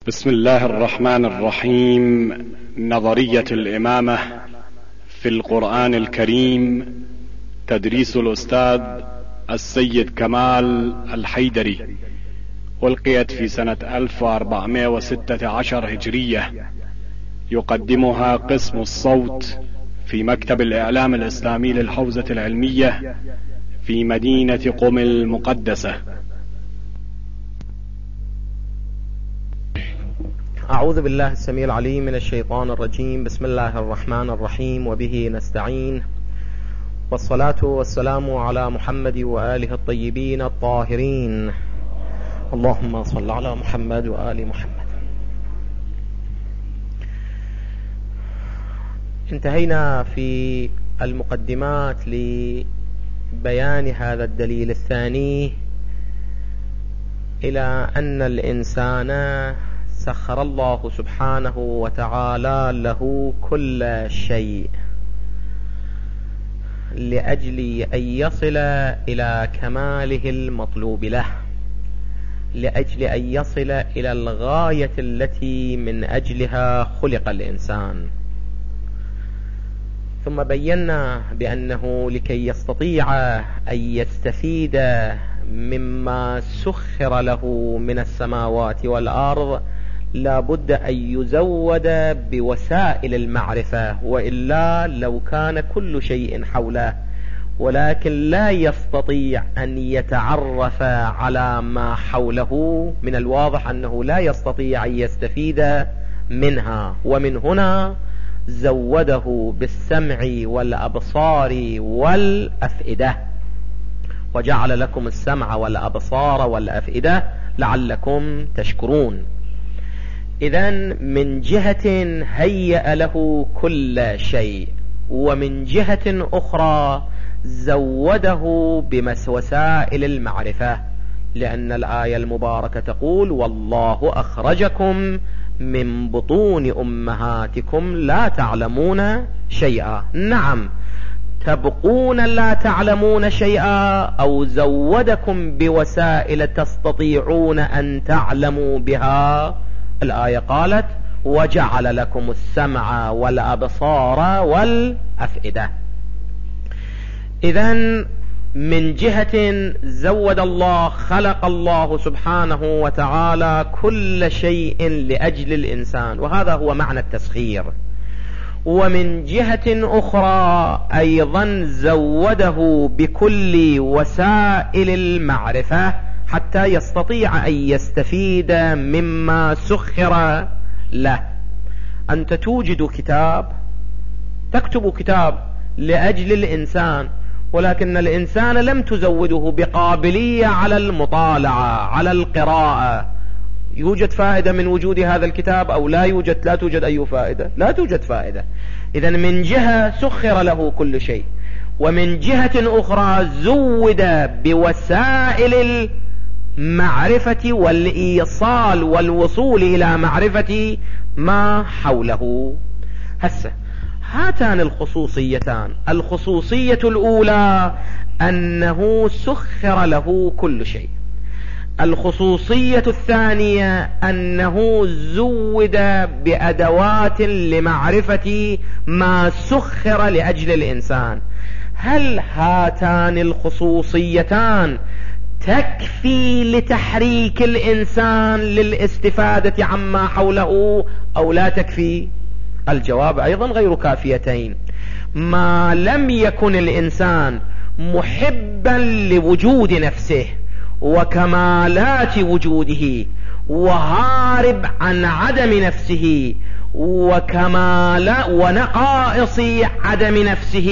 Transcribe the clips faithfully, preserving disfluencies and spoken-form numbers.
بسم الله الرحمن الرحيم. نظرية الإمامة في القرآن الكريم، تدريس الأستاذ السيد كمال الحيدري، ألقيت في سنة ألف وأربعمائة وستة عشر هجرية. يقدمها قسم الصوت في مكتب الإعلام الإسلامي للحوزة العلمية في مدينة قم المقدسة. أعوذ بالله السميع العليم من الشيطان الرجيم. بسم الله الرحمن الرحيم، وبه نستعين، والصلاة والسلام على محمد وآله الطيبين الطاهرين. اللهم صل على محمد وآل محمد. انتهينا في المقدمات لبيان هذا الدليل الثاني إلى أن الإنسان سخر الله سبحانه وتعالى له كل شيء لأجل أن يصل إلى كماله المطلوب له، لأجل أن يصل إلى الغاية التي من أجلها خلق الإنسان. ثم بينا بأنه لكي يستطيع أن يستفيد مما سخر له من السماوات والأرض لا بد أن يزود بوسائل المعرفة، وإلا لو كان كل شيء حوله ولكن لا يستطيع أن يتعرف على ما حوله، من الواضح أنه لا يستطيع أن يستفيد منها. ومن هنا زوده بالسمع والأبصار والأفئدة، وجعل لكم السمع والأبصار والأفئدة لعلكم تشكرون. إذن من جهة هيأ له كل شيء، ومن جهة أخرى زوده بوسائل المعرفة، لأن الآية المباركة تقول: والله أخرجكم من بطون أمهاتكم لا تعلمون شيئا. نعم، تبقون لا تعلمون شيئا، أو زودكم بوسائل تستطيعون أن تعلموا بها. الآية قالت: وجعل لكم السمع والأبصار والأفئدة. إذن من جهة زود الله، خلق الله سبحانه وتعالى كل شيء لأجل الإنسان، وهذا هو معنى التسخير. ومن جهة أخرى أيضا زوده بكل وسائل المعرفة حتى يستطيع أن يستفيد مما سخر له. أنت توجد كتاب، تكتب كتاب لأجل الإنسان، ولكن الإنسان لم تزوده بقابلية على المطالعة، على القراءة. يوجد فائدة من وجود هذا الكتاب أو لا يوجد؟ لا توجد أي فائدة، لا توجد فائدة. إذن من جهة سخر له كل شيء، ومن جهة أخرى زود بوسائل المعرفة والإيصال والوصول إلى معرفة ما حوله. هسه هاتان الخصوصيتان، الخصوصية الأولى أنه سخر له كل شيء، الخصوصية الثانية أنه زود بأدوات لمعرفة ما سخر لأجل الإنسان. هل هاتان الخصوصيتان تكفي لتحريك الإنسان للاستفادة عما حوله أو لا تكفي؟ الجواب أيضا غير كافيتين. ما لم يكن الإنسان محبا لوجود نفسه وكمالات وجوده، وهارب عن عدم نفسه وكمال ونقائص عدم نفسه،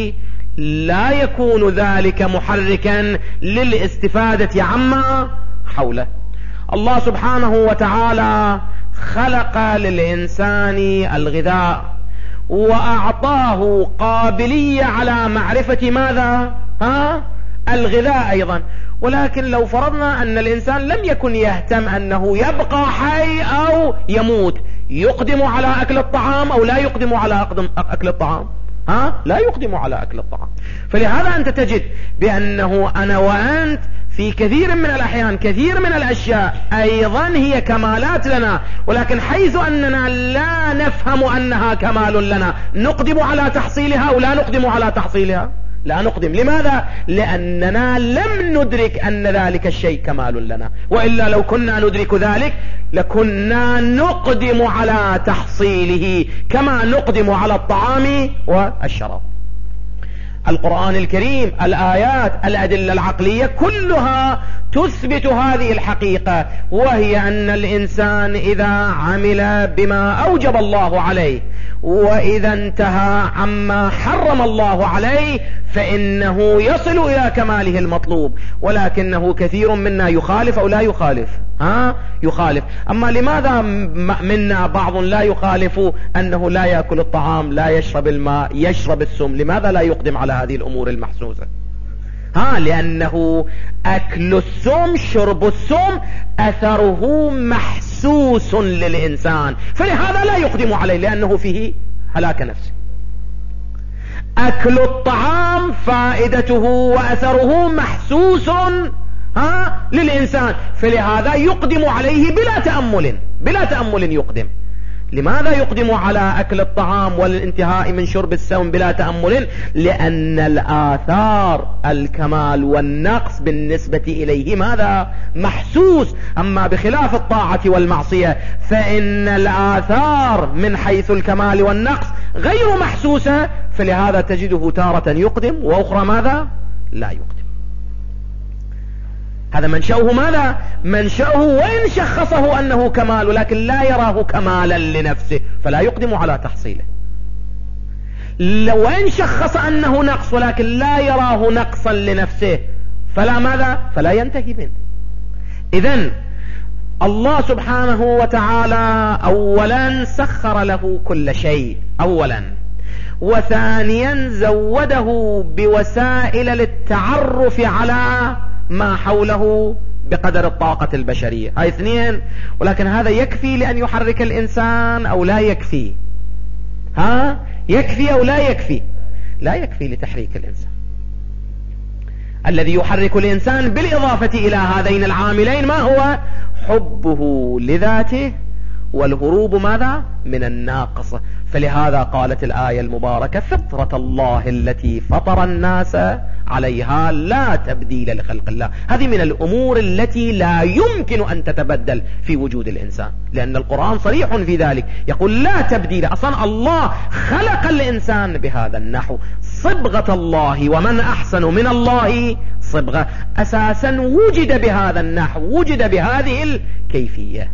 لا يكون ذلك محركا للاستفادة عما حوله. الله سبحانه وتعالى خلق للإنسان الغذاء، وأعطاه قابلية على معرفة ماذا؟ ها؟ الغذاء أيضا. ولكن لو فرضنا أن الإنسان لم يكن يهتم أنه يبقى حي أو يموت، يقدم على أكل الطعام أو لا يقدم على أكل الطعام؟ ها؟ لا يقدم على أكل الطعام. فلهذا أنت تجد بأنه أنا وأنت في كثير من الأحيان كثير من الأشياء أيضا هي كمالات لنا، ولكن حيث أننا لا نفهم أنها كمال لنا نقدم على تحصيلها أو لا نقدم على تحصيلها؟ لا نقدم. لماذا؟ لأننا لم ندرك أن ذلك الشيء كمال لنا، وإلا لو كنا ندرك ذلك لكنا نقدم على تحصيله كما نقدم على الطعام والشراب. القرآن الكريم، الآيات، الأدلة العقلية كلها تثبت هذه الحقيقة، وهي أن الإنسان إذا عمل بما أوجب الله عليه وإذا انتهى عما حرم الله عليه فإنه يصل إلى كماله المطلوب. ولكنه كثير منا يخالف أو لا يخالف؟ ها؟ يخالف. أما لماذا منا بعض لا يخالف أنه لا يأكل الطعام، لا يشرب الماء، يشرب السم؟ لماذا لا يقدم على هذه الأمور المحسوسة؟ ها؟ لأنه أكل السم، شرب السم، أثره محسوس للإنسان، فلهذا لا يقدم عليه لأنه فيه هلاك نفسه. أكل الطعام فائدته وأثره محسوس ها للإنسان، فلهذا يقدم عليه بلا تأمل، بلا تأمل يقدم. لماذا يقدم على أكل الطعام والانتهاء من شرب السم بلا تأمل؟ لأن الآثار الكمال والنقص بالنسبة إليه ماذا؟ محسوس. أما بخلاف الطاعة والمعصية فإن الآثار من حيث الكمال والنقص غير محسوسة، فلهذا تجده تارة يقدم وأخرى ماذا؟ لا يقدم. هذا منشأه ماذا؟ منشأه وإن شخصه أنه كمال ولكن لا يراه كمالا لنفسه فلا يقدم على تحصيله. لو إن شخص أنه نقص ولكن لا يراه نقصا لنفسه فلا ماذا؟ فلا ينتهي منه. إذن الله سبحانه وتعالى أولا سخر له كل شيء أولا، وثانيا زوده بوسائل للتعرف على ما حوله بقدر الطاقة البشرية. هاي اثنين. ولكن هذا يكفي لأن يحرك الإنسان أو لا يكفي؟ ها؟ يكفي أو لا يكفي؟ لا يكفي لتحريك الإنسان. الذي يحرك الإنسان بالإضافة إلى هذين العاملين ما هو؟ حبه لذاته والهروب ماذا؟ من الناقص. فلهذا قالت الآية المباركة: فطرة الله التي فطر الناس عليها لا تبديل لخلق الله. هذه من الأمور التي لا يمكن أن تتبدل في وجود الإنسان، لأن القرآن صريح في ذلك، يقول لا تبديل. أصلا الله خلق الإنسان بهذا النحو، صبغة الله، ومن أحسن من الله صبغة. أساسا وجد بهذا النحو، وجد بهذه الكيفية.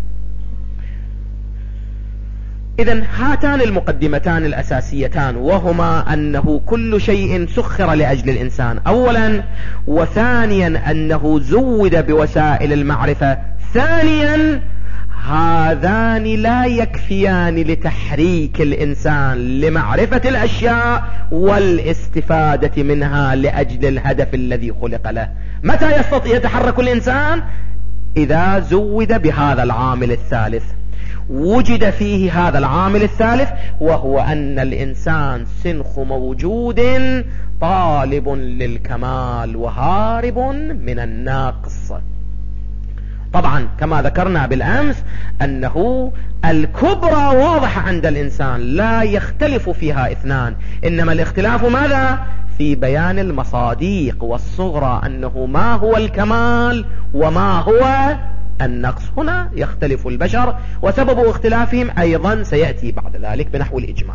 إذن هاتان المقدمتان الأساسيتان، وهما أنه كل شيء سخر لأجل الإنسان أولا، وثانيا أنه زود بوسائل المعرفة ثانيا. هذان لا يكفيان لتحريك الإنسان لمعرفة الأشياء والاستفادة منها لأجل الهدف الذي خلق له. متى يستطيع يتحرك الإنسان؟ إذا زود بهذا العامل الثالث، وجد فيه هذا العامل الثالث، وهو أن الإنسان سنخ موجود طالب للكمال وهارب من الناقص. طبعا كما ذكرنا بالأمس أنه الكبرى واضحة عند الإنسان لا يختلف فيها اثنان، إنما الاختلاف ماذا؟ في بيان المصاديق، والصغرى أنه ما هو الكمال وما هو النقص. هنا يختلف البشر، وسبب اختلافهم أيضا سيأتي بعد ذلك بنحو الإجمال.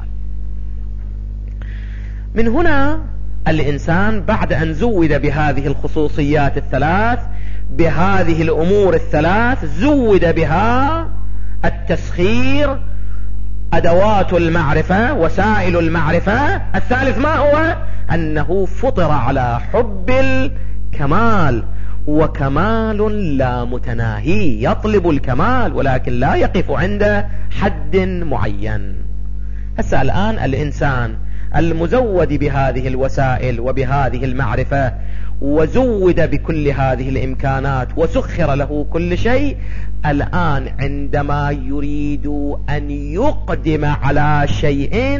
من هنا الإنسان بعد أن زود بهذه الخصوصيات الثلاث، بهذه الأمور الثلاث، زود بها التسخير، أدوات المعرفة، وسائل المعرفة. الثالث ما هو؟ أنه فطر على حب الكمال، وكمال لا متناهي، يطلب الكمال ولكن لا يقف عند حد معين. هسه الآن الإنسان المزود بهذه الوسائل وبهذه المعرفة وزود بكل هذه الإمكانات وسخر له كل شيء، الآن عندما يريد أن يقدم على شيء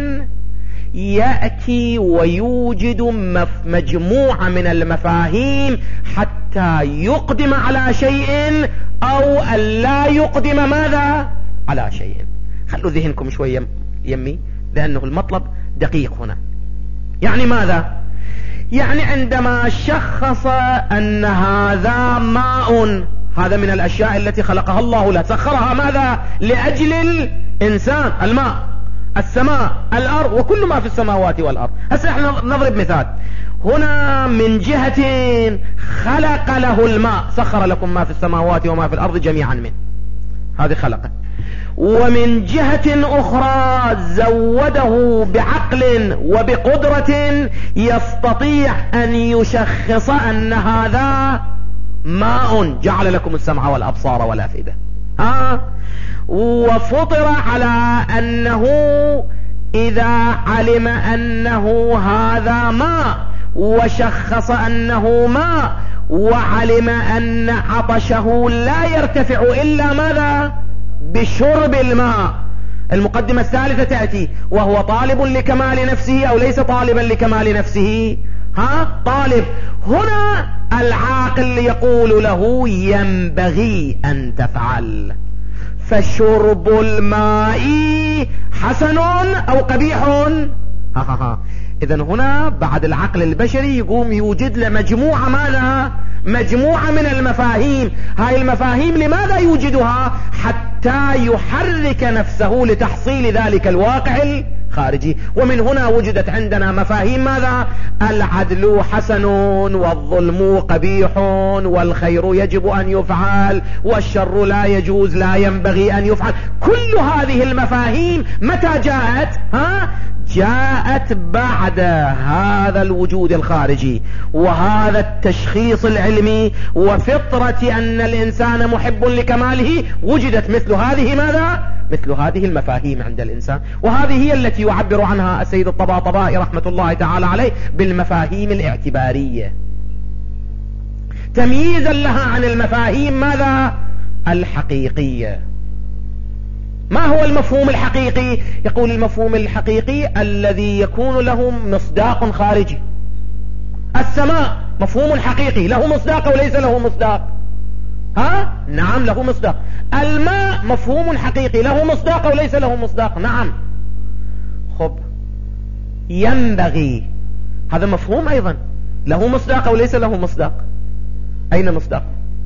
يأتي ويوجد مجموعة من المفاهيم حتى حتى يقدم على شيء أو أن لا يقدم ماذا على شيء. خلوا ذهنكم شوية يمي، لأنه المطلب دقيق هنا. يعني ماذا؟ يعني عندما شخص أن هذا ماء، هذا من الأشياء التي خلقها الله لا سخرها ماذا؟ لأجل الإنسان. الماء، السماء، الأرض، وكل ما في السماوات والأرض. هسه احنا نضرب مثال. هنا من جهة خلق له الماء، سخر لكم ما في السماوات وما في الأرض جميعا منه، هذه خلقه. ومن جهة أخرى زوده بعقل وبقدرة يستطيع أن يشخص أن هذا ماء، جعل لكم السمع والأبصار والأفئدة. ها، وفطر على أنه إذا علم أنه هذا ماء وشخص أنه ماء وعلم أن عطشه لا يرتفع إلا ماذا؟ بشرب الماء. المقدمة الثالثة تأتي، وهو طالب لكمال نفسه أو ليس طالبا لكمال نفسه؟ ها، طالب. هنا العاقل يقول له ينبغي أن تفعل. فشرب الماء حسن أو قبيح؟ ها ها ها. إذن هنا بعد العقل البشري يقوم يوجد له مجموعة ماذا؟ مجموعة من المفاهيم. هاي المفاهيم لماذا يوجدها؟ حتى يحرك نفسه لتحصيل ذلك الواقع الخارجي. ومن هنا وجدت عندنا مفاهيم ماذا؟ العدل حسن، والظلم قبيح، والخير يجب أن يفعل، والشر لا يجوز لا ينبغي أن يفعل. كل هذه المفاهيم متى جاءت؟ ها؟ جاءت بعد هذا الوجود الخارجي وهذا التشخيص العلمي وفطرة أن الإنسان محب لكماله. وجدت مثل هذه ماذا؟ مثل هذه المفاهيم عند الإنسان. وهذه هي التي يعبر عنها السيد الطباطبائي رحمة الله تعالى عليه بالمفاهيم الاعتبارية، تمييزا لها عن المفاهيم ماذا؟ الحقيقية. ما هو المفهوم الحقيقي؟ يقول المفهوم الحقيقي الذي يكون له مصداق خارجي. السماء مفهوم حقيقي، له مصداق وليس له مصداق؟ ها؟ نعم له مصداق. الماء مفهوم حقيقي، له مصداق وليس له مصداق؟ نعم. خب، ينبغي، هذا مفهوم أيضا، له مصداق وليس له مصداق؟ أين مصداق؟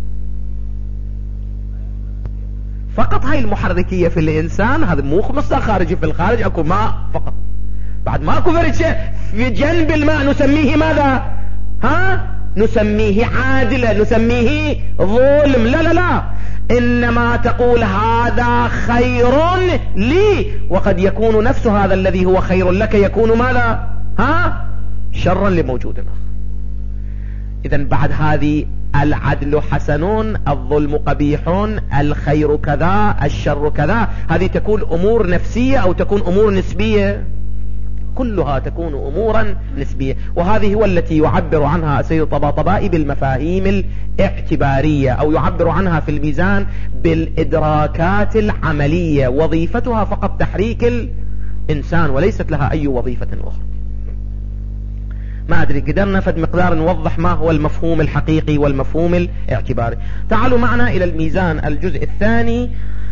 فقط هاي المحركية في الإنسان، هذا مو مصداق خارجي. في الخارج أكو ماء فقط، بعد ما أكو فرد شيء في جنب الماء نسميه ماذا؟ ها؟ نسميه عادلة، نسميه ظلم. لا لا لا، إنما تقول هذا خير لي، وقد يكون نفس هذا الذي هو خير لك يكون ماذا؟ ها؟ شرا لموجود آخر. إذن بعد هذه العدل حسن، الظلم قبيح، الخير كذا، الشر كذا، هذه تكون أمور نفسية أو تكون أمور نسبية؟ كلها تكون أمورا نسبية. وهذه هو التي يعبر عنها السيد الطباطبائي بالمفاهيم الاعتبارية، أو يعبر عنها في الميزان بالإدراكات العملية، وظيفتها فقط تحريك الإنسان وليست لها أي وظيفة أخرى. ما أدري قدرنا فد مقدار نوضح ما هو المفهوم الحقيقي والمفهوم الاعتباري. تعالوا معنا إلى الميزان الجزء الثاني،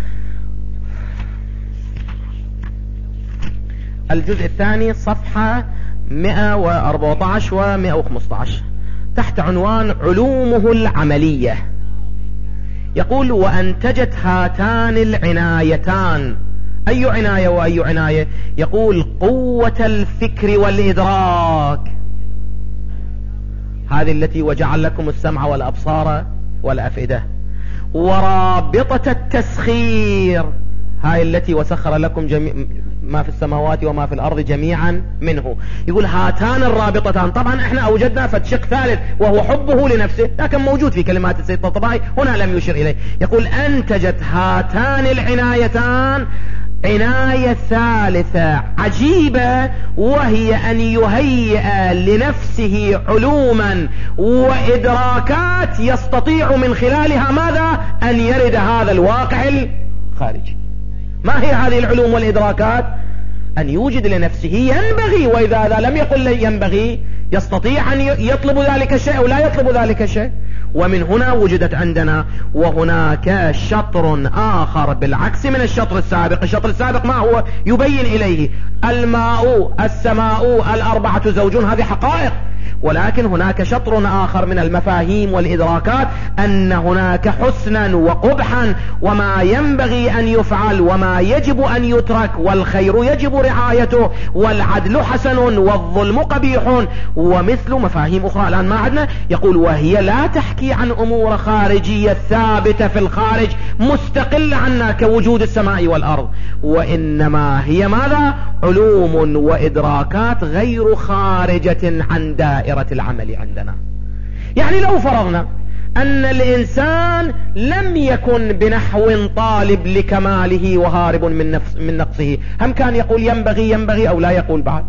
الجزء الثاني صفحة مئة وأربعة عشر و مئة وخمسة عشر تحت عنوان علومه العملية. يقول: وأنتجت هاتان العنايتان. أي عناية وأي عناية؟ يقول: قوة الفكر والإدراك، هذه التي وجعل لكم السمع والأبصار والأفئدة، ورابطة التسخير، هاي التي وسخر لكم جميع ما في السماوات وما في الأرض جميعا منه. يقول هاتان الرابطتان. طبعا احنا اوجدنا فتشق ثالث وهو حبه لنفسه، لكن موجود في كلمات السيد الطباطبائي، هنا لم يشر إليه. يقول: أنتجت هاتان العنايتان عناية ثالثة عجيبة، وهي أن يهيئ لنفسه علوما وإدراكات يستطيع من خلالها ماذا؟ أن يرد هذا الواقع الخارجي. ما هي هذه العلوم والإدراكات؟ أن يوجد لنفسه ينبغي، وإذا هذا لم يقل لي ينبغي يستطيع أن يطلب ذلك الشيء أو لا يطلب ذلك الشيء. ومن هنا وجدت عندنا. وهناك شطر آخر بالعكس من الشطر السابق. الشطر السابق ما هو؟ يبين إليه الماء، السماء، الأربعة زوجون، هذه حقائق. ولكن هناك شطر آخر من المفاهيم والإدراكات، أن هناك حسنا وقبحا، وما ينبغي أن يفعل وما يجب أن يترك، والخير يجب رعايته، والعدل حسن والظلم قبيح، ومثل مفاهيم أخرى الآن ما عدنا. يقول وهي لا تحكي عن أمور خارجية ثابتة في الخارج مستقلة عنا كوجود السماء والأرض، وإنما هي ماذا؟ علوم وإدراكات غير خارجة عن دائرة العمل عندنا. يعني لو فرضنا أن الإنسان لم يكن بنحو طالب لكماله وهارب من, نفس من نقصه، هم كان يقول ينبغي ينبغي أو لا يقول بعد؟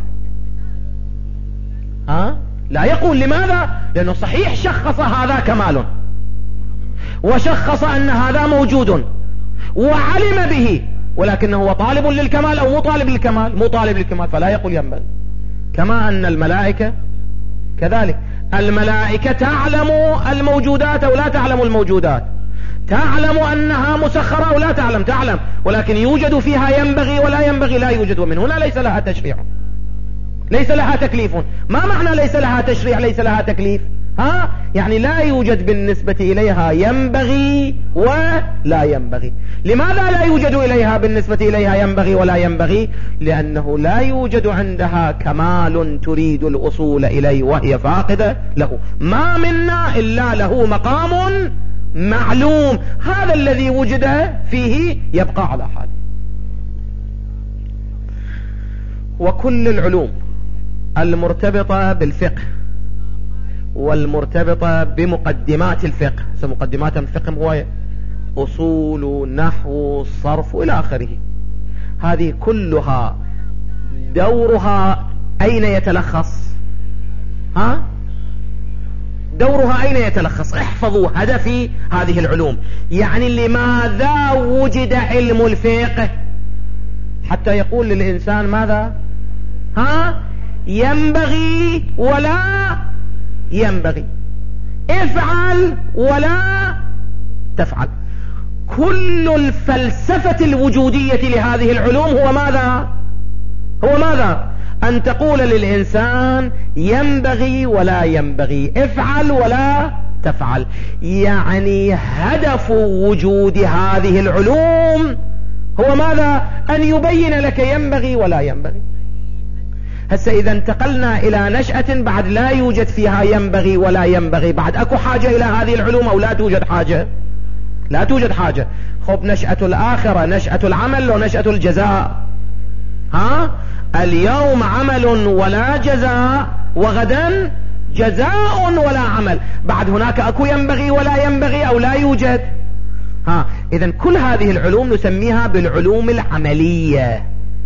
ها؟ لا يقول. لماذا؟ لأنه صحيح شخص هذا كمال، وشخص أن هذا موجود وعلم به، ولكنه هو طالب للكمال أو مو طالب للكمال؟ مو طالب للكمال، فلا يقول ينبغي. كما أن الملائكة كذلك، الملائكة تعلم الموجودات أو لا تعلم الموجودات، تعلم أنها مسخرة أو لا تعلم؟ تعلم، ولكن يوجد فيها ينبغي ولا ينبغي؟ لا يوجد. ومن هنا ليس لها تشريع، ليس لها تكليف. ما معنى ليس لها تشريع ليس لها تكليف؟ ها؟ يعني لا يوجد بالنسبة إليها ينبغي ولا ينبغي. لماذا لا يوجد إليها بالنسبة إليها ينبغي ولا ينبغي؟ لأنه لا يوجد عندها كمال تريد الأصول إليه وهي فاقدة له. ما منا إلا له مقام معلوم، هذا الذي وجد فيه يبقى على حاله. وكل العلوم المرتبطة بالفقه والمرتبطة بمقدمات الفقه، مقدمات الفقه هو أصول، نحو، صرف إلى آخره، هذه كلها دورها أين يتلخص؟ ها؟ دورها أين يتلخص؟ احفظوا هدفي هذه العلوم. يعني لماذا وجد علم الفقه؟ حتى يقول للإنسان ماذا؟ ها؟ ينبغي ولا ينبغي، افعل ولا تفعل. كل الفلسفة الوجودية لهذه العلوم هو ماذا؟ هو ماذا؟ أن تقول للإنسان ينبغي ولا ينبغي، افعل ولا تفعل. يعني هدف وجود هذه العلوم هو ماذا؟ أن يبين لك ينبغي ولا ينبغي. هسه إذا انتقلنا إلى نشأة بعد لا يوجد فيها ينبغي ولا ينبغي، بعد أكو حاجة إلى هذه العلوم أو لا توجد حاجة؟ لا توجد حاجة. خب نشأة الآخرة، نشأة العمل ونشأة الجزاء. ها؟ اليوم عمل ولا جزاء، وغدا جزاء ولا عمل. بعد هناك أكو ينبغي ولا ينبغي أو لا يوجد؟ ها؟ إذن كل هذه العلوم نسميها بالعلوم العملية،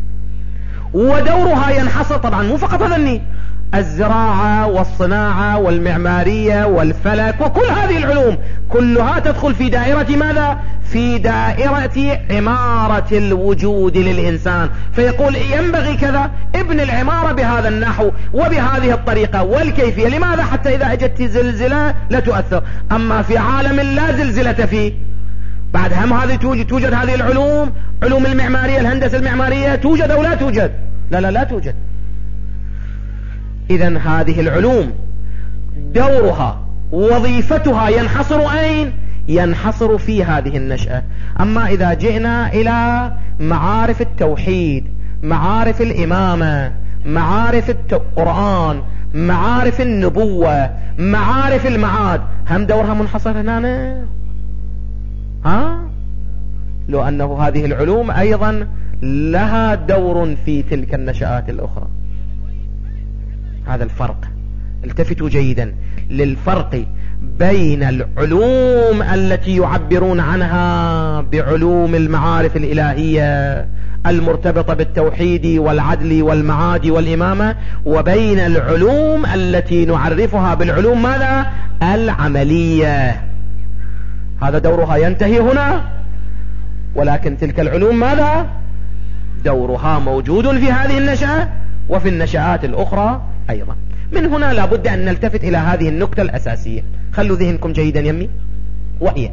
ودورها ينحصر طبعا مو فقط هذني، الزراعة والصناعة والمعمارية والفلك وكل هذه العلوم كلها تدخل في دائرة ماذا؟ في دائرة عمارة الوجود للإنسان. فيقول ينبغي كذا، ابن العمارة بهذا النحو وبهذه الطريقة والكيفية. لماذا؟ حتى إذا أجت زلزلة لا تؤثر. أما في عالم لا زلزلة فيه، بعد هم هذه توجد, توجد هذه العلوم، علوم المعمارية، الهندسة المعمارية، توجد أو لا توجد؟ لا لا لا توجد. إذن هذه العلوم دورها وظيفتها ينحصر أين؟ ينحصر في هذه النشأة. أما إذا جئنا إلى معارف التوحيد، معارف الإمامة، معارف القرآن، معارف النبوة، معارف المعاد، هم دورها منحصر هنا؟ ها؟ لو أنه هذه العلوم أيضا لها دور في تلك النشآت الأخرى. هذا الفرق، التفتوا جيدا للفرق بين العلوم التي يعبرون عنها بعلوم المعارف الإلهية المرتبطة بالتوحيد والعدل والمعاد والإمامة، وبين العلوم التي نعرفها بالعلوم ماذا؟ العملية. هذا دورها ينتهي هنا، ولكن تلك العلوم ماذا؟ دورها موجود في هذه النشأة وفي النشآت الأخرى أيضا. من هنا لابد أن نلتفت إلى هذه النقطة الأساسية. خلوا ذهنكم جيدا يمي. وهي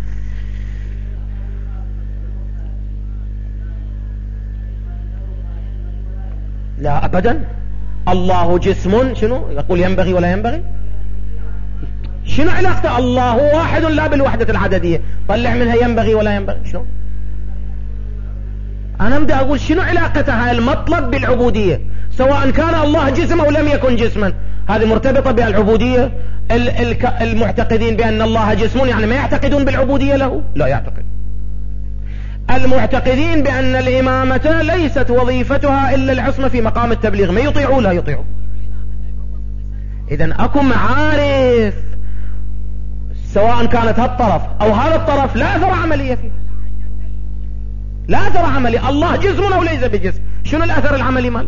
لا أبدا، الله جسم شنو يقول ينبغي ولا ينبغي؟ شنو علاقته؟ الله واحد لا بالوحدة العددية، طلع منها ينبغي ولا ينبغي. شنو أنا بدي أقول شنو علاقتها المطلب بالعبودية، سواء كان الله جسم أو لم يكن جسما، هذه مرتبطة بالعبودية. المعتقدين بأن الله جسم يعني ما يعتقدون بالعبودية له؟ لا يعتقد. المعتقدين بأن الإمامة ليست وظيفتها إلا العصمة في مقام التبليغ، ما يطيعوا؟ لا يطيعوا. إذن أكو معارف سواء كانت هالطرف أو هذا الطرف لا أثر عملية فيه، لا أثر عملي. الله جسم أو ليس بجسم، شنو الأثر العملي ماله؟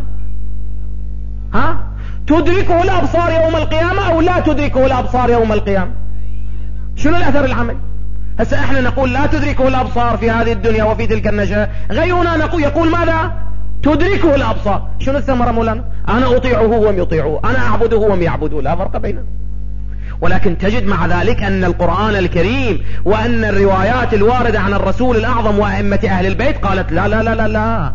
ها؟ تدركه الأبصار يوم القيامة أو لا تدركه الأبصار يوم القيامة؟ شنو الأثر العملي؟ هسه احنا نقول لا تدركه الأبصار في هذه الدنيا وفي تلك النشأة، غيرنا نقول يقول ماذا؟ تدركه الأبصار. شنو الثمرة مولانا؟ أنا أطيعه وهم يطيعوه، أنا أعبده وهم يعبدوه، لا فرق بيننا. ولكن تجد مع ذلك أن القرآن الكريم وأن الروايات الواردة عن الرسول الأعظم وأئمة أهل البيت قالت لا لا لا لا لا،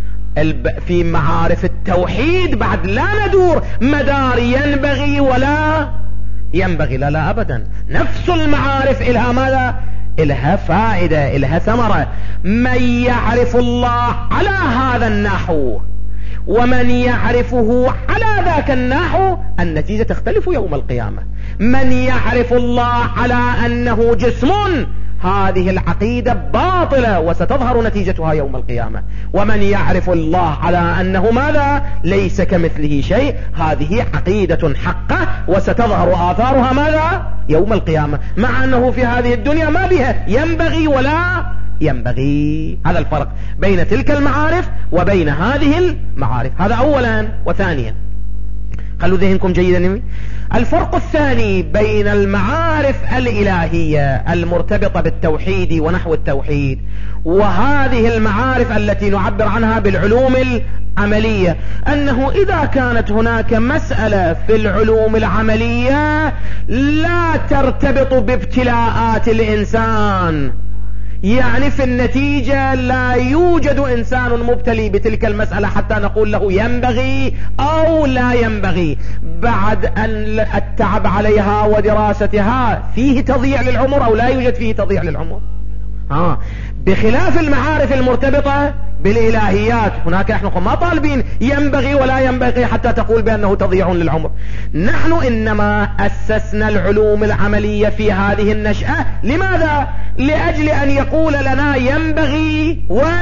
في معارف التوحيد بعد لا ندور مدار ينبغي ولا ينبغي، لا لا أبدا. نفس المعارف إلها ماذا؟ إلها فائدة، إلها ثمرة. من يعرف الله على هذا النحو ومن يعرفه على ذاك النحو النتيجة تختلف يوم القيامة. من يعرف الله على أنه جسم، هذه العقيدة باطلة وستظهر نتيجتها يوم القيامة. ومن يعرف الله على أنه ماذا؟ ليس كمثله شيء، هذه عقيدة حقة وستظهر آثارها ماذا؟ يوم القيامة، مع أنه في هذه الدنيا ما بها ينبغي ولا ينبغي. هذا الفرق بين تلك المعارف وبين هذه المعارف. هذا أولا. وثانيا خلوا ذهنكم جيدا، الفرق الثاني بين المعارف الإلهية المرتبطة بالتوحيد ونحو التوحيد وهذه المعارف التي نعبر عنها بالعلوم العملية، أنه إذا كانت هناك مسألة في العلوم العملية لا ترتبط بابتلاءات الإنسان، يعني في النتيجة لا يوجد إنسان مبتلي بتلك المسألة حتى نقول له ينبغي أو لا ينبغي، بعد أن التعب عليها ودراستها فيه تضييع للعمر أو لا يوجد فيه تضييع للعمر. ها، بخلاف المعارف المرتبطة بالإلهيات، هناك نحن ما طالبين ينبغي ولا ينبغي حتى تقول بأنه تضييع للعمر. نحن إنما أسسنا العلوم العملية في هذه النشأة، لماذا؟ لأجل أن يقول لنا ينبغي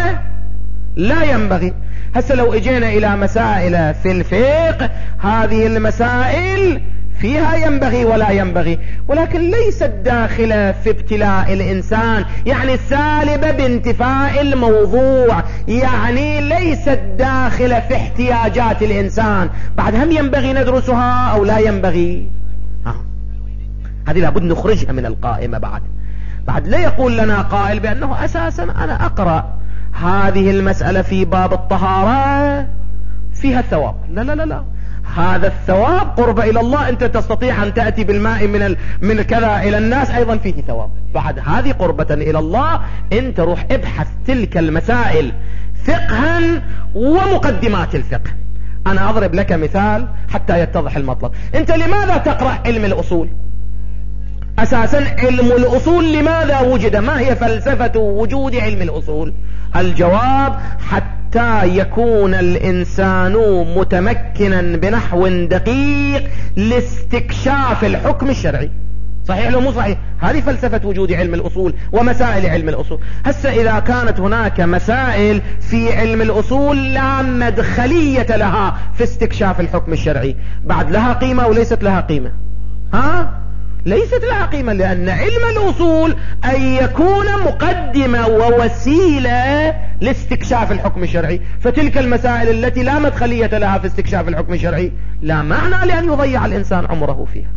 ولا ينبغي. هسه لو اجينا إلى مسائل في الفقه، هذه المسائل فيها ينبغي ولا ينبغي، ولكن ليست داخلة في ابتلاء الإنسان، يعني سالبة بانتفاء الموضوع، يعني ليست داخلة في احتياجات الإنسان. بعد هم ينبغي ندرسها أو لا ينبغي؟ آه. هذه لابد نخرجها من القائمة. بعد بعد لا يقول لنا قائل بأنه أساسا أنا أقرأ هذه المسألة في باب الطهارة فيها الثواب. لا لا لا لا، هذا الثواب قرب إلى الله، أنت تستطيع أن تأتي بالماء من ال... من كذا إلى الناس، أيضا فيه ثواب. بعد هذه قربة إلى الله، أنت روح ابحث تلك المسائل فقها ومقدمات الفقه. أنا أضرب لك مثال حتى يتضح المطلب. أنت لماذا تقرأ علم الأصول؟ أساسا علم الأصول لماذا وجد؟ ما هي فلسفة وجود علم الأصول؟ الجواب حتى يكون الإنسان متمكنا بنحو دقيق لاستكشاف الحكم الشرعي. صحيح لو مو صحيح؟ هذه فلسفة وجود علم الأصول ومسائل علم الأصول. هسه إذا كانت هناك مسائل في علم الأصول لا مدخلية لها في استكشاف الحكم الشرعي، بعد لها قيمة أو ليست لها قيمة؟ ها؟ ليست لها قيمة، لأن علم الأصول أن يكون مقدمة ووسيلة لاستكشاف الحكم الشرعي، فتلك المسائل التي لا مدخلية لها في استكشاف الحكم الشرعي لا معنى لأن يضيع الإنسان عمره فيها.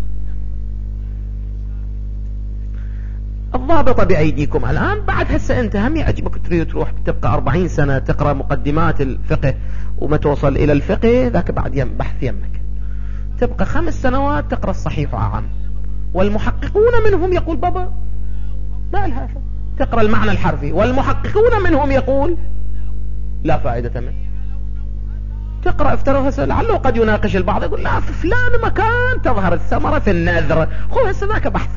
الضابطة بأيديكم الآن. بعد هسه أنت هم يعجبك تريد تروح تبقى أربعين سنة تقرأ مقدمات الفقه وما توصل إلى الفقه ذاك، بعد يم بحث يمك تبقى خمس سنوات تقرأ الصحيح عام، والمحققون منهم يقول بابا ما لها، تقرأ المعنى الحرفي، والمحققون منهم يقول لا فائدة منه. تقرأ افترض لعله قد يناقش البعض يقول لا في فلان مكان تظهر الثمرة في النذر، هو هسه ذاك بحث.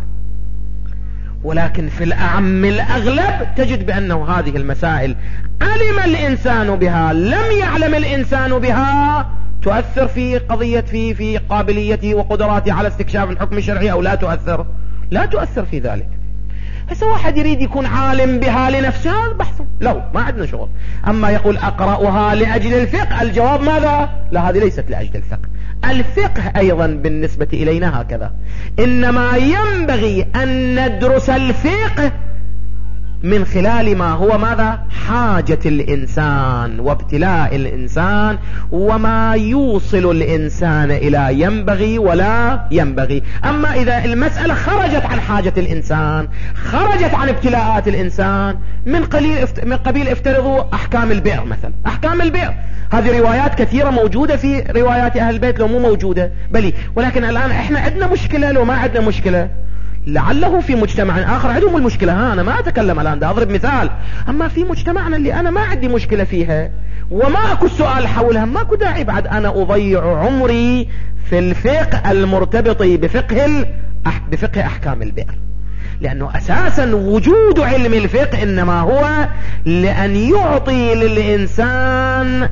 ولكن في الأعم الأغلب تجد بأنه هذه المسائل علم الإنسان بها لم يعلم الإنسان بها تؤثر في قضية في في قابليته وقدراته على استكشاف الحكم الشرعي أو لا تؤثر، لا تؤثر في ذلك. هسه واحد يريد يكون عالم بها لنفسه هذا بحثه، لو ما عندنا شغل. أما يقول أقرأها لأجل الفقه، الجواب ماذا؟ لا، هذه ليست لأجل الفقه. الفقه أيضا بالنسبة إلينا هكذا، إنما ينبغي أن ندرس الفقه من خلال ما هو ماذا؟ حاجة الإنسان وابتلاء الإنسان وما يوصل الإنسان إلى ينبغي ولا ينبغي. أما إذا المسألة خرجت عن حاجة الإنسان، خرجت عن ابتلاءات الإنسان، من قليل من قبيل افترضوا أحكام البيع مثلا. أحكام البيع هذه روايات كثيرة موجودة في روايات أهل البيت لو مو موجودة بلي، ولكن الآن احنا عندنا مشكلة لو ما عندنا مشكلة، لعله في مجتمع آخر عندهم المشكلة. ها أنا ما أتكلم الآن، ده أضرب مثال. أما في مجتمعنا اللي أنا ما عندي مشكلة فيها وما أكو سؤال حولها، ما أكو داعي بعد أنا أضيع عمري في الفقه المرتبط بفقه ال... بفقه أحكام البيع، لأنه أساسا وجود علم الفقه إنما هو لأن يعطي للإنسان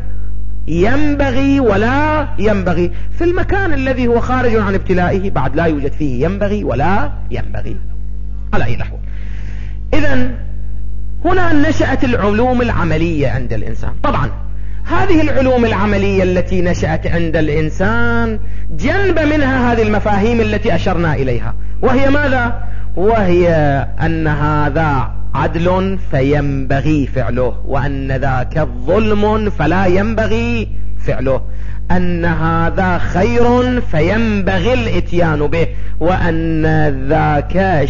ينبغي ولا ينبغي في المكان الذي هو خارج عن ابتلائه، بعد لا يوجد فيه ينبغي ولا ينبغي على أي نحو. إذن هنا نشأت العلوم العملية عند الإنسان. طبعا هذه العلوم العملية التي نشأت عند الإنسان جنب منها هذه المفاهيم التي أشرنا إليها، وهي ماذا؟ وهي أن هذا عدل فينبغي فعله، وأن ذاك الظلم فلا ينبغي فعله، أن هذا خير فينبغي الاتيان به، وأن ذاك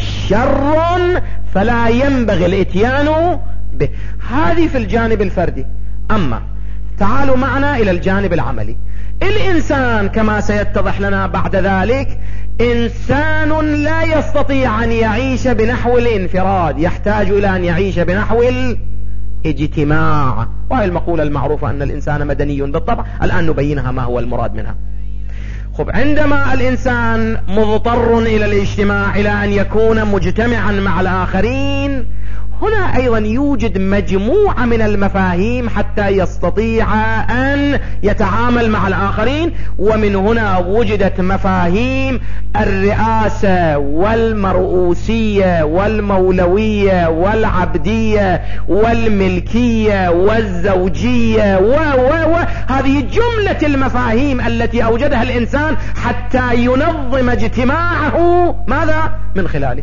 شر فلا ينبغي الاتيان به. هذه في الجانب الفردي. أما تعالوا معنا إلى الجانب العملي. الإنسان كما سيتضح لنا بعد ذلك إنسان لا يستطيع أن يعيش بنحو الانفراد، يحتاج إلى أن يعيش بنحو الاجتماع، وهي المقولة المعروفة أن الإنسان مدني بالطبع. الآن نبينها ما هو المراد منها. خب، عندما الإنسان مضطر إلى الاجتماع، إلى أن يكون مجتمعا مع الآخرين، هنا أيضا يوجد مجموعة من المفاهيم حتى يستطيع أن يتعامل مع الآخرين. ومن هنا وجدت مفاهيم الرئاسة والمرؤوسية والمولوية والعبدية والملكية والزوجية و و و هذه جملة المفاهيم التي أوجدها الإنسان حتى ينظم اجتماعه ماذا؟ من خلالها.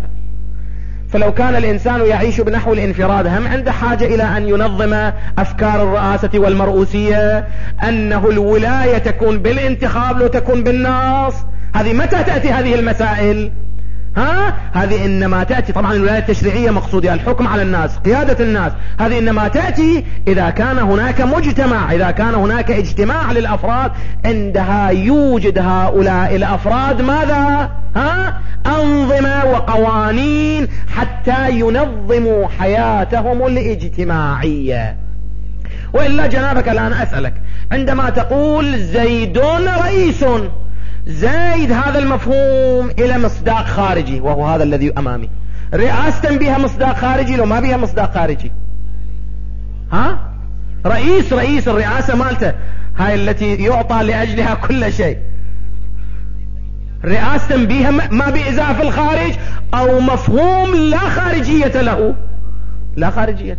فلو كان الإنسان يعيش بنحو الانفراد، هم عنده حاجة إلى أن ينظم أفكار الرئاسة والمرؤوسية، أنه الولاية تكون بالانتخاب لو تكون بالنص. هذه متى تأتي هذه المسائل؟ ها؟ هذه إنما تأتي، طبعا الولاية التشريعية مقصودها الحكم على الناس، قيادة الناس. هذه إنما تأتي إذا كان هناك مجتمع، إذا كان هناك اجتماع للأفراد، عندها يوجد هؤلاء الأفراد ماذا؟ ها؟ أنظمة وقوانين حتى ينظموا حياتهم الاجتماعية. وإلا جنابك الآن أسألك، عندما تقول زيد رئيس، زيد هذا المفهوم إلى مصداق خارجي وهو هذا الذي أمامي. رئاسة بها مصداق خارجي لو ما بها مصداق خارجي؟ ها؟ رئيس رئيس الرئاسة مالته هاي التي يعطى لأجلها كل شيء. رئاسة بها ما بإزاف الخارج أو مفهوم لا خارجية له، لا خارجية.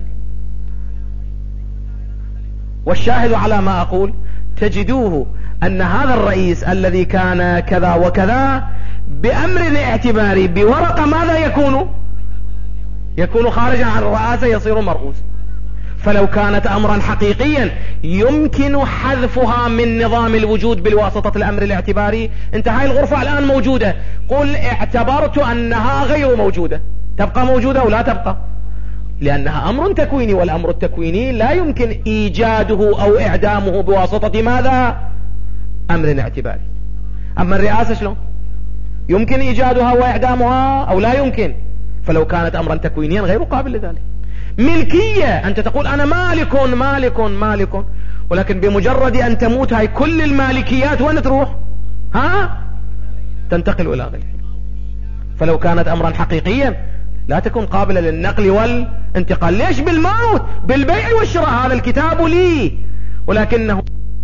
والشاهد على ما أقول تجدوه أن هذا الرئيس الذي كان كذا وكذا بأمر اعتباري بورقة ماذا يكون؟ يكون خارجا عن الرئاسة، يصير مرؤوس. فلو كانت أمرا حقيقيا يمكن حذفها من نظام الوجود بالواسطة الأمر الاعتباري، انت هاي الغرفة الآن موجودة، قل اعتبرت أنها غير موجودة، تبقى موجودة ولا تبقى؟ لأنها أمر تكويني، والأمر التكويني لا يمكن إيجاده أو إعدامه بواسطة ماذا؟ أمر اعتباري. أما الرئاسة شلون؟ يمكن إيجادها وإعدامها أو لا يمكن؟ فلو كانت أمرا تكوينيا غير قابل لذلك. ملكية، أنت تقول أنا مالك مالك مالك، ولكن بمجرد أن تموت هاي كل المالكيات وين تروح؟ ها؟ تنتقل إلى غيره. فلو كانت أمرا حقيقيا لا تكون قابلة للنقل والانتقال. ليش؟ بالموت، بالبيع والشراء. هذا الكتاب لي، ولكنه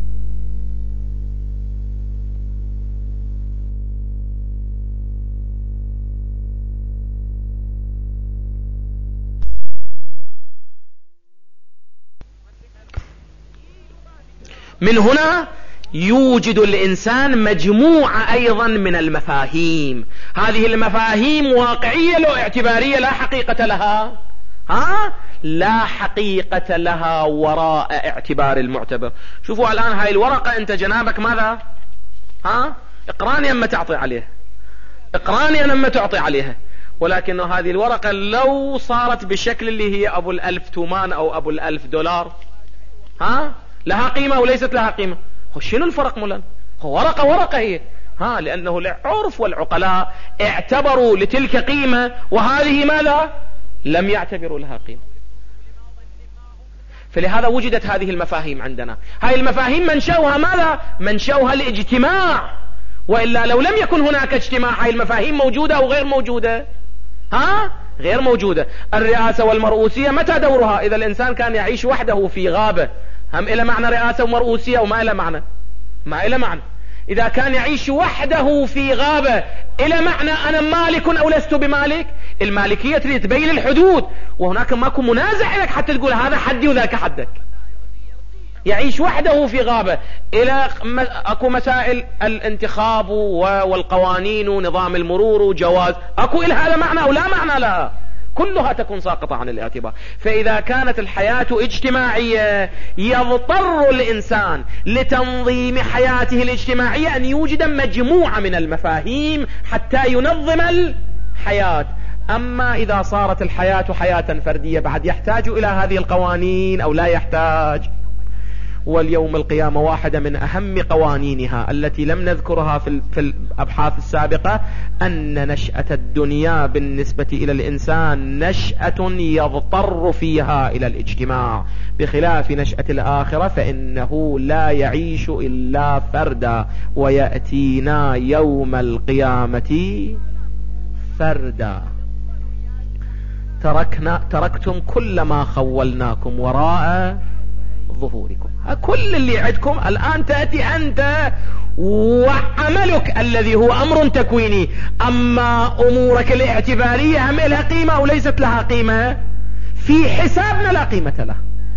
من هنا يوجد الإنسان مجموعة أيضا من المفاهيم. هذه المفاهيم واقعية لو اعتبارية، لا حقيقة لها، ها؟ لا حقيقة لها وراء اعتبار المعتبر. شوفوا الآن هاي الورقة، أنت جنابك ماذا؟ ها؟ اقراني أما تعطي عليها، اقراني أما تعطي عليها. ولكن هذه الورقة لو صارت بشكل اللي هي أبو الألف تومان أو أبو الألف دولار، ها؟ لها قيمة وليست لها قيمة. شنو الفرق مولانا؟ ورقة ورقة هي، ها؟ لأنه العرف والعقلاء اعتبروا لتلك قيمة، وهذه ماذا؟ لم يعتبروا لها قيمة. فلهذا وجدت هذه المفاهيم عندنا. هذه المفاهيم منشأها ماذا؟ منشأها الاجتماع، وإلا لو لم يكن هناك اجتماع هذه المفاهيم موجودة أو غير موجودة؟ ها؟ غير موجودة. الرئاسة والمرؤوسية متى دورها؟ إذا الإنسان كان يعيش وحده في غابة، هم إلى معنى رئاسة ومرؤوسية وما إلى معنى؟ ما إلى معنى. إذا كان يعيش وحده في غابة إلى معنى أنا مالك أو لست بمالك. المالكية تريد تبين الحدود، وهناك ماكو منازع لك حتى تقول هذا حدي وذاك حدك. يعيش وحده في غابة إلى أكو مسائل الانتخاب والقوانين ونظام المرور وجواز، أكو إلى هذا معنى أو لا معنى لها، كلها تكون ساقطة عن الاعتبار. فإذا كانت الحياة اجتماعية يضطر الإنسان لتنظيم حياته الاجتماعية أن يوجد مجموعة من المفاهيم حتى ينظم الحياة. أما إذا صارت الحياة حياة فردية بعد يحتاج إلى هذه القوانين أو لا يحتاج؟ واليوم القيامة واحدة من أهم قوانينها التي لم نذكرها في في الأبحاث السابقة، أن نشأة الدنيا بالنسبة إلى الإنسان نشأة يضطر فيها إلى الاجتماع، بخلاف نشأة الآخرة فإنه لا يعيش إلا فردا، ويأتينا يوم القيامة فردا. تركنا تركتم كل ما خولناكم وراء ظهوركم. كل اللي عندكم الآن تأتي أنت وعملك الذي هو أمر تكويني. أما أمورك الاعتبارية هم لها قيمة أو ليست لها قيمة؟ في حسابنا لا قيمة لها.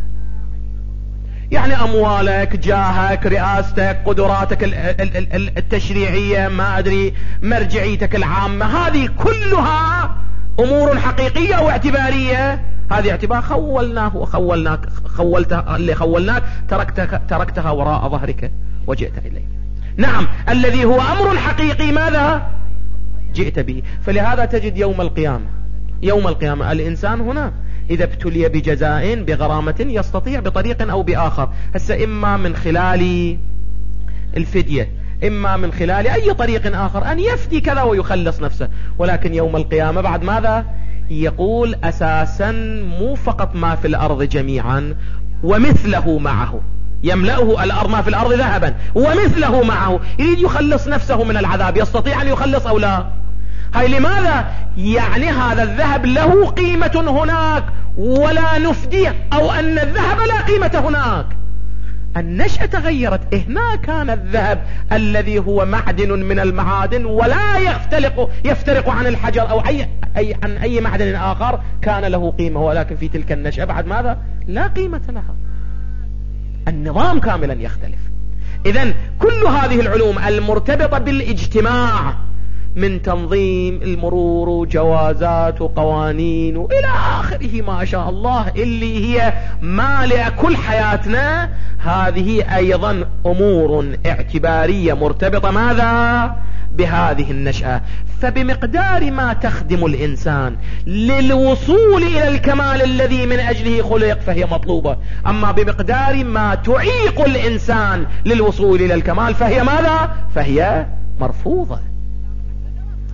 يعني أموالك، جاهك، رئاستك، قدراتك التشريعية، ما أدري مرجعيتك العامة، هذه كلها أمور حقيقية واعتبارية. هذه اعتبار خولناه وخولناك، خولتها اللي خولناك تركتها, تركتها وراء ظهرك وجئت إليه. نعم، الذي هو أمر حقيقي ماذا؟ جئت به. فلهذا تجد يوم القيامة يوم القيامة الإنسان هنا إذا ابتلي بجزاء بغرامة يستطيع بطريق أو بآخر، هسه إما من خلال الفدية، إما من خلال أي طريق آخر أن يفدي كذا ويخلص نفسه. ولكن يوم القيامة بعد ماذا يقول؟ أساسا مو فقط ما في الأرض جميعا ومثله معه، يملأه الأرض ما في الأرض ذهبا ومثله معه، يريد يخلص نفسه من العذاب. يستطيع أن يخلص أو لا؟ هاي لماذا؟ يعني هذا الذهب له قيمة هناك ولا نفديه، أو أن الذهب لا قيمة هناك. النشأة تغيرت. هنا كان الذهب الذي هو معدن من المعادن ولا يختلق يفترق عن الحجر أو أي أي عن أي معدن آخر، كان له قيمة. ولكن في تلك النشأة بعد ماذا؟ لا قيمة لها. النظام كاملا يختلف. إذن كل هذه العلوم المرتبطة بالاجتماع من تنظيم المرور وجوازات وقوانين وإلى آخره ما شاء الله، اللي هي مالئة كل حياتنا، هذه أيضا أمور اعتبارية مرتبطة ماذا؟ بهذه النشأة. فبمقدار ما تخدم الإنسان للوصول إلى الكمال الذي من أجله خلق فهي مطلوبة، أما بمقدار ما تعيق الإنسان للوصول إلى الكمال فهي ماذا؟ فهي مرفوضة.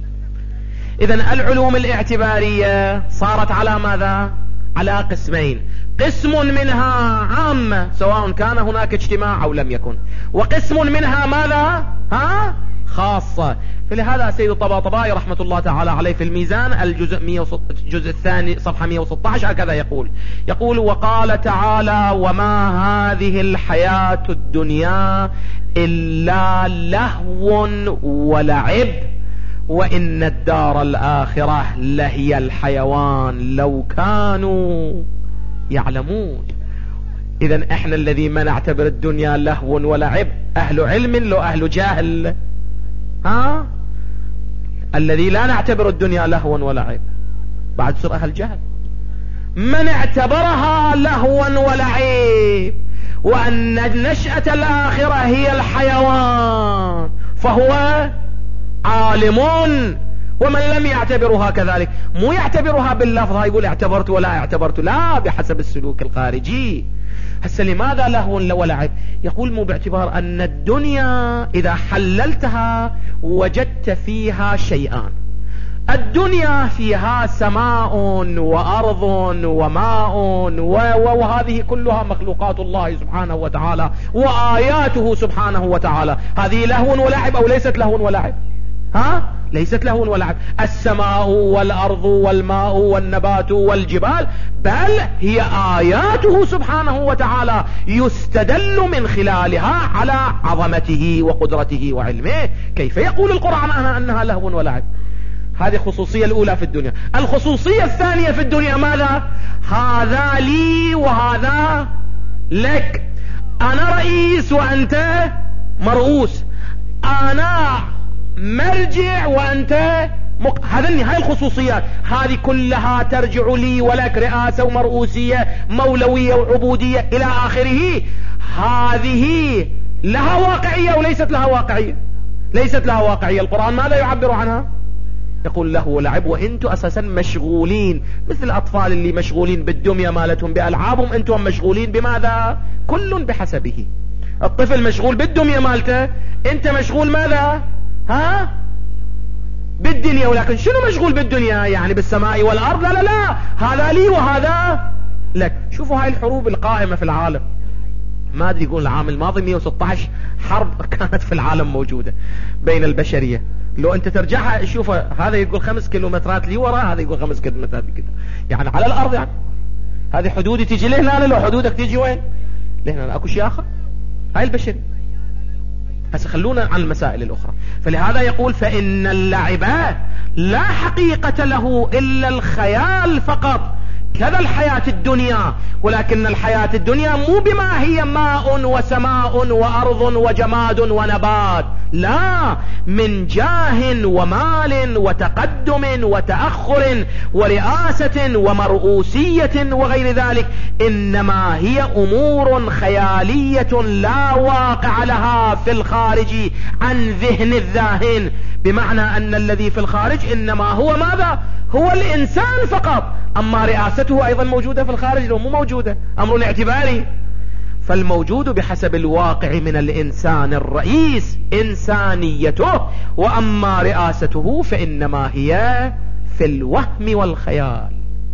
إذن العلوم الاعتبارية صارت على ماذا؟ على قسمين، قسم منها عامة سواء كان هناك اجتماع أو لم يكن، وقسم منها ماذا؟ ها؟ خاصة. فلهذا سيد الطباطبائي رحمة الله تعالى عليه في الميزان الجزء الجزء الثاني صفحة مئة وستة عشر هكذا يقول يقول وقال تعالى: وما هذه الحياة الدنيا إلا لهو ولعب وإن الدار الآخرة لهي الحيوان لو كانوا يعلمون. إذن احنا الذي ما نعتبر الدنيا لهو ولعب أهل علم لو أهل جاهل؟ ها؟ الذي لا نعتبر الدنيا لهوا ولعب بعد صار أهل جهل. من اعتبرها لهوا ولعب وأن نشأة الآخرة هي الحيوان فهو عالم، ومن لم يعتبرها كذلك مو يعتبرها باللفظ يقول اعتبرت ولا اعتبرت، لا، بحسب السلوك الخارجي. هسه لماذا لهو ولعب؟ يقول مو باعتبار أن الدنيا إذا حللتها وجدت فيها شيئان. الدنيا فيها سماء وأرض وماء وهذه كلها مخلوقات الله سبحانه وتعالى وآياته سبحانه وتعالى. هذه لهو ولعب أو ليست لهو ولعب؟ ها؟ ليست لهو ولعب. السماء والأرض والماء والنبات والجبال بل هي آياته سبحانه وتعالى يستدل من خلالها على عظمته وقدرته وعلمه. كيف يقول القرآن عنها أنها لهو ولعب؟ هذه الخصوصية الأولى في الدنيا. الخصوصية الثانية في الدنيا ماذا؟ هذا لي وهذا لك، أنا رئيس وأنت مرؤوس، أنا مرجع وأنت مق... هذا هاي الخصوصيات هذه كلها ترجع لي ولك، رئاسة ومرؤوسية مولوية وعبودية إلى آخره. هذه لها واقعية وليست لها واقعية؟ ليست لها واقعية. القرآن ماذا يعبر عنها؟ يقول له لعب وانتم اساسا مشغولين مثل الاطفال اللي مشغولين بالدمية مالتهم بألعابهم، انتم مشغولين بماذا؟ كل بحسبه. الطفل مشغول بالدمية مالته، انت مشغول ماذا؟ ها؟ بالدنيا. ولكن شنو مشغول بالدنيا؟ يعني بالسماء والارض؟ لا لا لا، هذا لي وهذا لك. شوفوا هاي الحروب القائمة في العالم، ما ادري يقول العام الماضي مئة وستة عشر حرب كانت في العالم موجودة بين البشرية. لو انت ترجعها شوف، هذا يقول خمس كيلومترات لي وراء، هذا يقول خمس كيلومترات كده، يعني على الارض. يعني هذه حدودي تيجي لهنا، لو حدودك تيجي وين؟ لهنا. اكو شيء اخر؟ هاي البشر. هسه خلونا عن المسائل الاخرى. فلهذا يقول فان اللعب لا حقيقة له الا الخيال فقط، كذا الحياة الدنيا. ولكن الحياة الدنيا مو بما هي ماء وسماء وأرض وجماد ونبات، لا، من جاه ومال وتقدم وتأخر ورئاسة ومرؤوسية وغير ذلك، إنما هي أمور خيالية لا واقع لها في الخارج عن ذهن الذاهن. بمعنى أن الذي في الخارج إنما هو ماذا؟ هو الإنسان فقط. أما رئاسته أيضا موجودة في الخارج لو مو موجودة، أمر اعتباري. فالموجود بحسب الواقع من الإنسان الرئيس إنسانيته، وأما رئاسته فإنما هي في الوهم والخيال.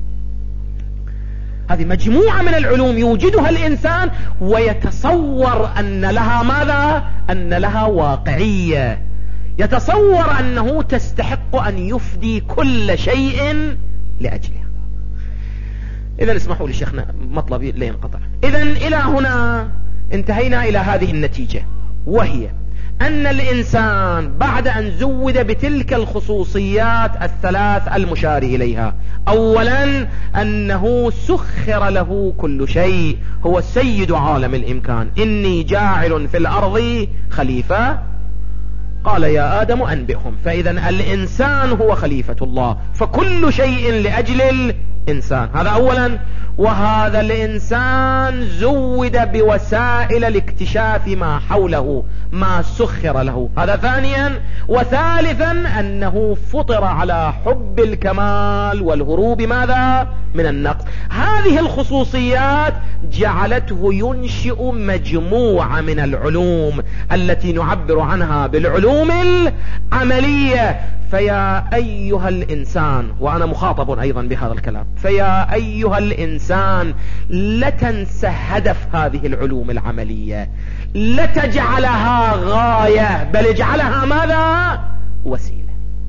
هذه مجموعة من العلوم يوجدها الإنسان ويتصور أن لها ماذا؟ أن لها واقعية، يتصور أنه تستحق أن يفدي كل شيء لأجلها. إذن اسمحوا لي شيخنا مطلبي لا ينقطع. إذن إلى هنا انتهينا إلى هذه النتيجة، وهي أن الإنسان بعد أن زود بتلك الخصوصيات الثلاث المشار إليها، أولا أنه سخر له كل شيء، هو سيد عالم الإمكان. إني جاعل في الأرض خليفة، قال يا آدم أنبئهم. فإذا الإنسان هو خليفة الله، فكل شيء لأجل الإنسان، هذا أولا. وهذا الإنسان زود بوسائل لاكتشاف ما حوله، ما سخر له، هذا ثانيا. وثالثا أنه فطر على حب الكمال والهروب ماذا؟ من النقص. هذه الخصوصيات جعلته ينشئ مجموعة من العلوم التي نعبر عنها بالعلوم العملية. فيا أيها الإنسان، وأنا مخاطب أيضا بهذا الكلام، فيا أيها الإنسان لا تنسى هدف هذه العلوم العملية، لا تجعلها غاية، بل اجعلها ماذا؟ وسيلة.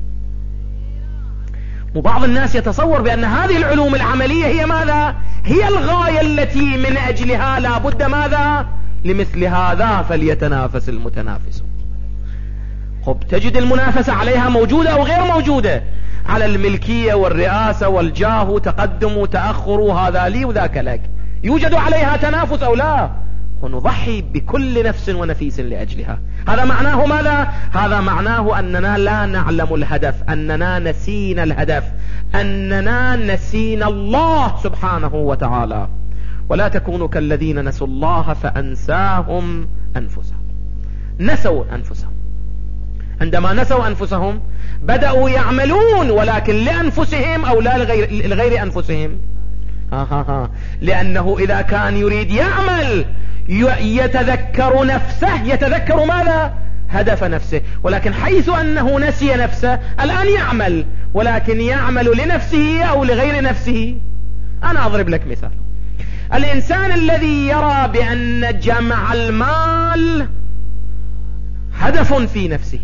وبعض الناس يتصور بأن هذه العلوم العملية هي ماذا؟ هي الغاية التي من أجلها لا بد ماذا؟ لمثل هذا فليتنافس المتنافسون. خب، تجد المنافسة عليها موجودة أو غير موجودة؟ على الملكية والرئاسة والجاه، تقدم تأخر، هذا لي وذاك لك، يوجد عليها تنافس أو لا؟ ونضحي بكل نفس ونفيس لأجلها. هذا معناه ماذا؟ هذا معناه أننا لا نعلم الهدف، أننا نسينا الهدف، أننا نسينا الله سبحانه وتعالى. ولا تكونوا كالذين نسوا الله فأنساهم أنفسهم. نسوا أنفسهم. عندما نسوا أنفسهم بدأوا يعملون، ولكن لأنفسهم أو لا لغير, لغير أنفسهم. ها ها ها. لأنه إذا كان يريد يعمل يتذكر نفسه، يتذكر ماذا؟ هدف نفسه. ولكن حيث أنه نسي نفسه الآن يعمل، ولكن يعمل لنفسه أو لغير نفسه. أنا أضرب لك مثال. الإنسان الذي يرى بأن جمع المال هدف في نفسه،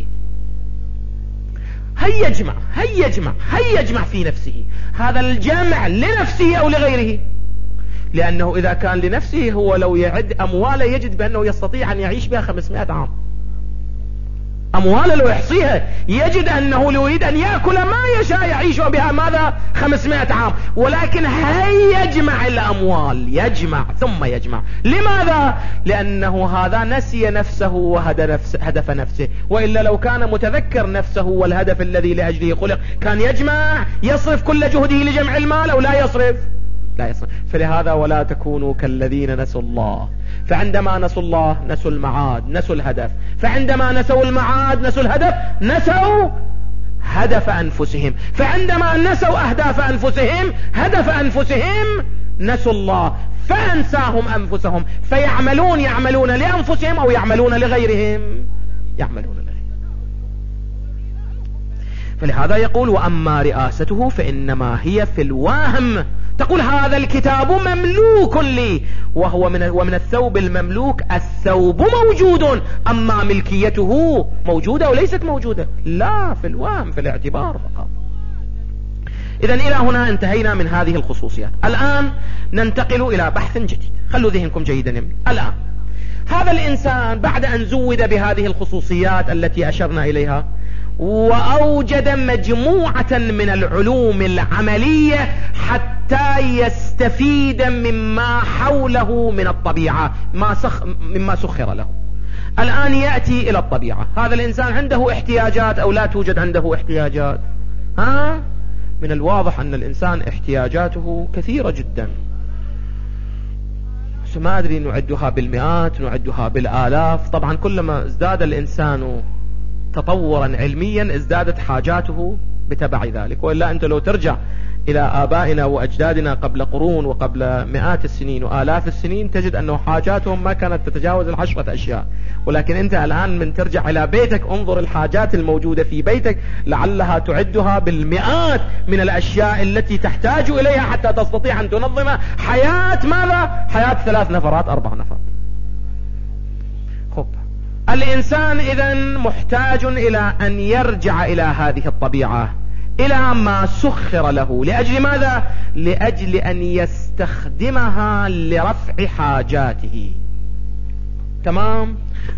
هيا يجمع هيا يجمع هيا يجمع في نفسه. هذا الجمع لنفسه أو لغيره؟ لأنه إذا كان لنفسه هو لو يعد أمواله يجد بأنه يستطيع أن يعيش بها خمسمائة عام. أمواله لو يحصيها يجد أنه لو يريد أن يأكل ما يشاء يعيش بها ماذا؟ خمسمائة عام. ولكن هيا يجمع الأموال، يجمع ثم يجمع. لماذا؟ لأنه هذا نسي نفسه وهدف نفسه. وإلا لو كان متذكر نفسه والهدف الذي لأجله خلق كان يجمع، يصرف كل جهده لجمع المال أو لا يصرف؟ لا يصرف. فلهذا ولا تكونوا كالذين نسوا الله. فعندما نسوا الله نسوا المعاد، نسوا الهدف. فعندما نسوا المعاد نسوا الهدف، نسوا هدف أنفسهم. فعندما نسوا أهداف أنفسهم، هدف أنفسهم، نسوا الله فأنساهم أنفسهم. فيعملون يعملون لأنفسهم أو يعملون لغيرهم؟ يعملون لغيرهم. فلهذا يقول وأما رئاسته فإنما هي في الواهم. تقول هذا الكتاب مملوك لي، وهو من ومن الثوب المملوك الثوب موجود، أما ملكيته موجودة وليست موجودة؟ لا، في الوهم، في الاعتبار فقط. إذن إلى هنا انتهينا من هذه الخصوصيات. الآن ننتقل إلى بحث جديد. خلوا ذهنكم جيدا يمني. الآن هذا الإنسان بعد أن زود بهذه الخصوصيات التي أشرنا إليها وأوجد مجموعة من العلوم العملية حتى يستفيد مما حوله من الطبيعة، ما سخ مما سخر له. الآن يأتي إلى الطبيعة. هذا الإنسان عنده احتياجات أو لا توجد عنده احتياجات؟ ها؟ من الواضح أن الإنسان احتياجاته كثيرة جدا، ما أدري نعدها بالمئات نعدها بالآلاف. طبعا كلما ازداد الإنسان تطورا علميا ازدادت حاجاته بتبع ذلك. وإلا أنت لو ترجع إلى آبائنا وأجدادنا قبل قرون وقبل مئات السنين وآلاف السنين تجد أنه حاجاتهم ما كانت تتجاوز العشرة أشياء. ولكن أنت الآن من ترجع إلى بيتك انظر الحاجات الموجودة في بيتك لعلها تعدها بالمئات من الأشياء التي تحتاج إليها حتى تستطيع أن تنظم حياة ماذا؟ حياة ثلاث نفرات أربع نفرات. خب الإنسان إذن محتاج إلى أن يرجع إلى هذه الطبيعة، إلى ما سخر له. لأجل ماذا؟ لأجل أن يستخدمها لرفع حاجاته. تمام؟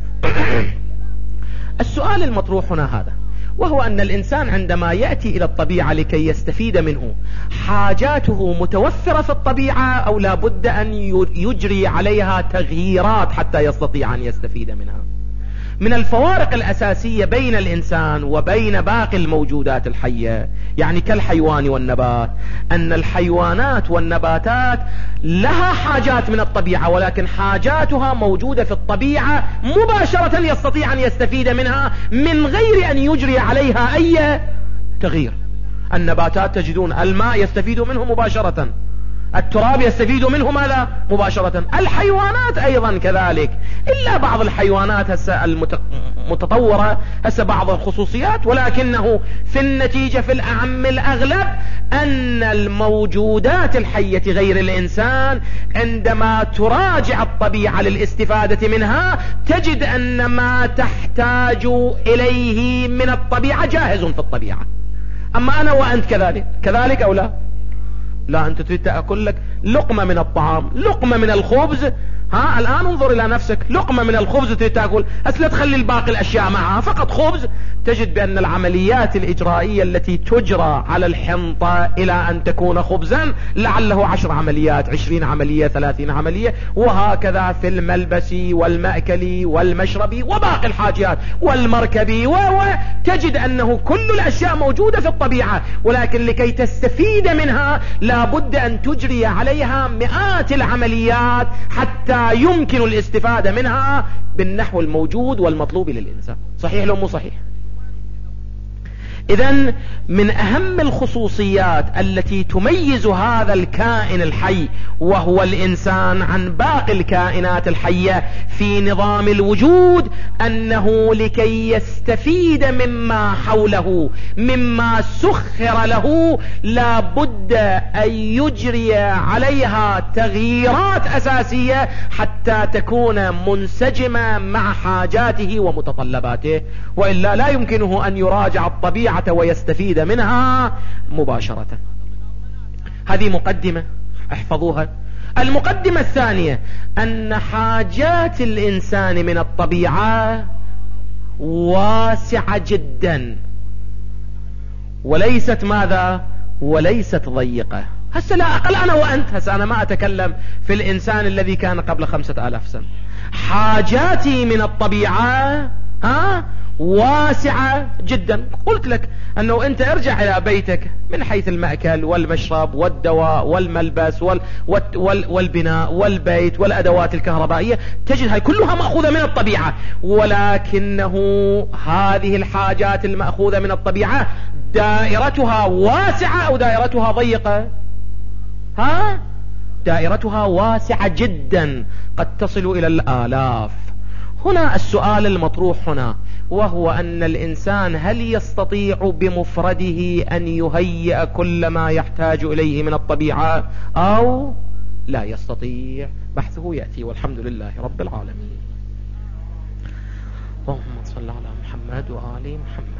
السؤال المطروح هنا هذا، وهو أن الإنسان عندما يأتي إلى الطبيعة لكي يستفيد منه، حاجاته متوفرة في الطبيعة أو لا بد أن يجري عليها تغييرات حتى يستطيع أن يستفيد منها؟ من الفوارق الأساسية بين الإنسان وبين باقي الموجودات الحية، يعني كالحيوان والنبات، أن الحيوانات والنباتات لها حاجات من الطبيعة، ولكن حاجاتها موجودة في الطبيعة مباشرة يستطيع أن يستفيد منها من غير أن يجري عليها أي تغيير. النباتات تجدون الماء يستفيد منه مباشرة، التراب يستفيد منه ماذا؟ مباشرة. الحيوانات أيضا كذلك، إلا بعض الحيوانات هسه المتطورة هسه بعض الخصوصيات، ولكنه في النتيجة في الأعم الأغلب أن الموجودات الحية غير الإنسان عندما تراجع الطبيعة للاستفادة منها تجد أن ما تحتاج إليه من الطبيعة جاهز في الطبيعة. أما أنا وأنت كذلك كذلك أو لا؟ لا، أنت تريد تأكل لك لقمة من الطعام، لقمة من الخبز. ها الآن انظر إلى نفسك، لقمة من الخبز تريد تأكل، هس لا تخلي الباقي الأشياء معها، فقط خبز. تجد بأن العمليات الإجرائية التي تجرى على الحنطة إلى أن تكون خبزا لعله عشر عمليات، عشرين عملية، ثلاثين عملية، وهكذا في الملبس والمأكل والمشرب وباقي الحاجات والمركب، وتجد أنه كل الأشياء موجودة في الطبيعة، ولكن لكي تستفيد منها لابد أن تجري عليها مئات العمليات حتى يمكن الاستفادة منها بالنحو الموجود والمطلوب للإنسان. صحيح لو مو صحيح؟ إذن من أهم الخصوصيات التي تميز هذا الكائن الحي وهو الإنسان عن باقي الكائنات الحية في نظام الوجود أنه لكي يستفيد مما حوله مما سخر له لابد أن يجري عليها تغييرات أساسية حتى تكون منسجمة مع حاجاته ومتطلباته، وإلا لا يمكنه أن يراجع الطبيعة ويستفيد منها مباشرة. هذه مقدمة احفظوها. المقدمة الثانية أن حاجات الإنسان من الطبيعة واسعة جدا، وليست ماذا؟ وليست ضيقة. هسه لا أقل أنا وأنت، هسه أنا ما أتكلم في الإنسان الذي كان قبل خمسة آلاف سنة. حاجاتي من الطبيعة ها واسعة جدا. قلت لك أنه أنت ارجع إلى بيتك من حيث المأكل والمشرب والدواء والملبس وال وال والبناء والبيت والأدوات الكهربائية، تجد هاي كلها مأخوذة من الطبيعة، ولكنه هذه الحاجات المأخوذة من الطبيعة دائرتها واسعة أو دائرتها ضيقة؟ ها دائرتها واسعة جدا، قد تصل إلى الآلاف. هنا السؤال المطروح هنا وهو أن الإنسان هل يستطيع بمفرده أن يهيئ كل ما يحتاج إليه من الطبيعة أو لا يستطيع؟ بحثه يأتي، والحمد لله رب العالمين. اللهم صل على محمد وآل محمد.